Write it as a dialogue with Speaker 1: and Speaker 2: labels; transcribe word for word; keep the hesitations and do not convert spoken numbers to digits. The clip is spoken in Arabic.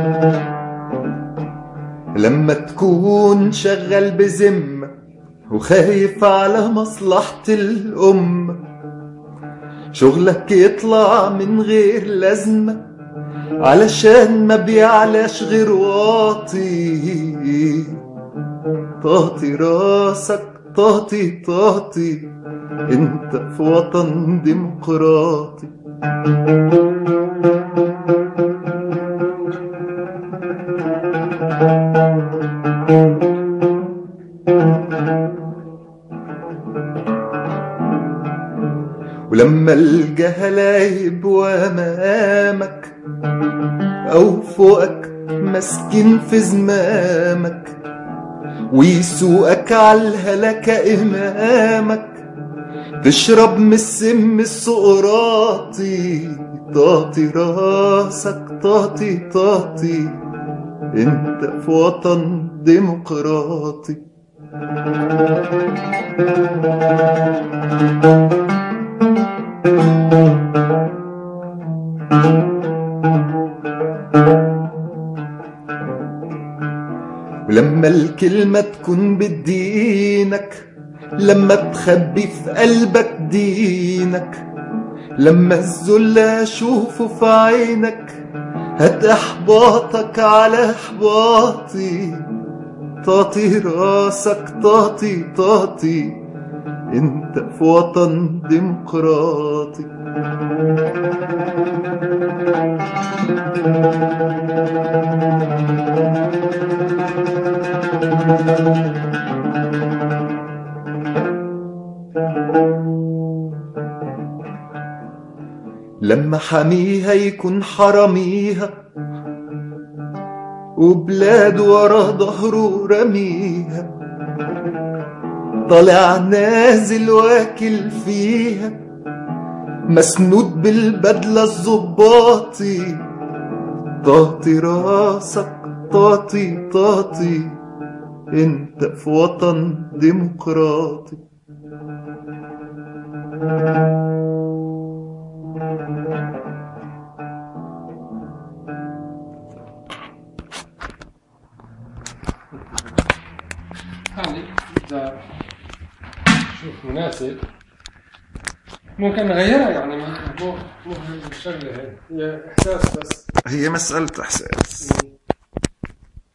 Speaker 1: لما تكون شغال بذمة وخايف على مصلحة الأمة، شغلك يطلع من غير لازمة علشان ما بيعلاش غير واطي. طاطي راسك طاطي طاطي، انت في وطن ديمقراطي. ولما الجهلة يبقوا أمامك أو فوقك مسكين في زمامك، ويسوقك عالهلكة إمامك، تشرب من السم السقراطي. طاطي راسك طاطي طاطي، انت في وطن ديمقراطي. ولما الكلمة تكون بدينك، لما تخبي في قلبك دينك، لما الذل اشوفه في عينك، هات احباطك على احباطي. طاطي راسك طاطي طاطي، انت في وطن ديمقراطي. لما حميها يكون حراميها، وبلاد ورا ظهره رميها، طالع نازل واكل فيها، مسنود بالبدلة الظباطي. طاطي راسك طاطي طاطي، انت في وطن ديمقراطي.
Speaker 2: يعني إذا شوف مناسب ممكن نغيرها، يعني مو مو مو هي الشغلة، هي هي إحساس بس،
Speaker 1: هي مسألة إحساس.